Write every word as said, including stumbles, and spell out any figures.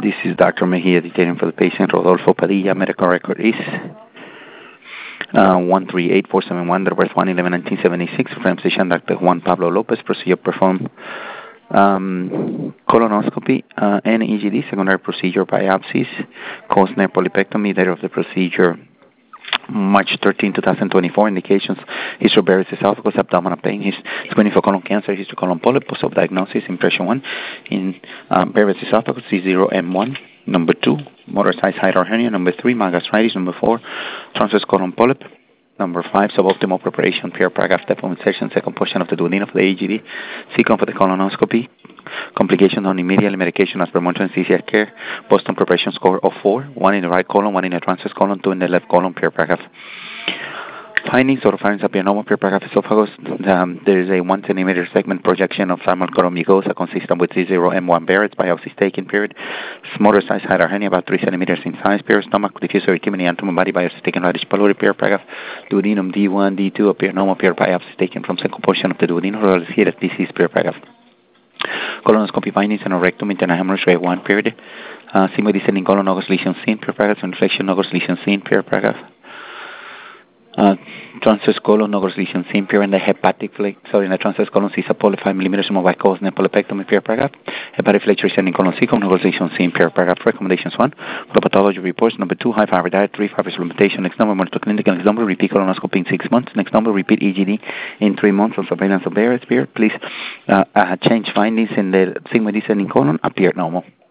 This is Doctor Mejia detailing for the patient. Rodolfo Padilla. Medical record is uh, one three eight four seven one, date of birth one eleven nineteen seventy-six. From physician Doctor Juan Pablo Lopez. Procedure performed um, colonoscopy uh, and E G D. Secondary procedure biopsies. Cosner polypectomy. Date of the procedure March thirteenth, twenty twenty-four. Indications: history of Barrett's esophagus, abdominal pain, his screening for colon cancer, history of colon polyp, post-op diagnosis, impression one in um, Barrett's esophagus, C zero M one. Number two, motor size height or hernia. Number three, gastritis. Number four, transverse colon polyp. Number five, suboptimal preparation, pure paragraph depth of insertion, second portion of the duodenum for the A G D, sequence for the colonoscopy, complications on immediate medication as per monitoring anesthesia care, Boston preparation score of four, one in the right colon, one in the transverse colon, two in the left colon, pure paragraph. Findings: oropharynx appear normal, pure paragraph esophagus. Um, there is a one centimeter segment projection of thymal colon mucosa consistent with C zero M one Barrett's, biopsy taken, period. Smaller size height or hernia, about three centimeters in size, period. Stomach, diffuse erythema, abdomen, body biopsy taken, radish pylori, pure paragraph. Duodenum D one, D two appear normal, pure biopsy taken from second portion of the duodenum, here as disease, pure paragraph. Colonoscopy findings and rectum internal hemorrhage grade one, period. Uh, sigmoid descending colon, August lesion seen, pure paragraph. Inflection, August lesion seen, pure paragraph. Uh, transverse colon, August lesion seen, pure in the hepatic flake, sorry, in the transverse colon, C sub five millimeters, mobile cause, polypectomy, pure paragraph. Hepatic flake descending colon, C colon, August lesion seen, pure paragraph. Recommendations: one, for pathology reports. Number two, high fiber diet. Three, fiber supplementation. Next number, monitor clinical. Next number, repeat colonoscopy in six months. Next number, repeat E G D in three months on surveillance of Barrett's. Please uh, uh, change findings in the sigmoid descending colon, appear normal.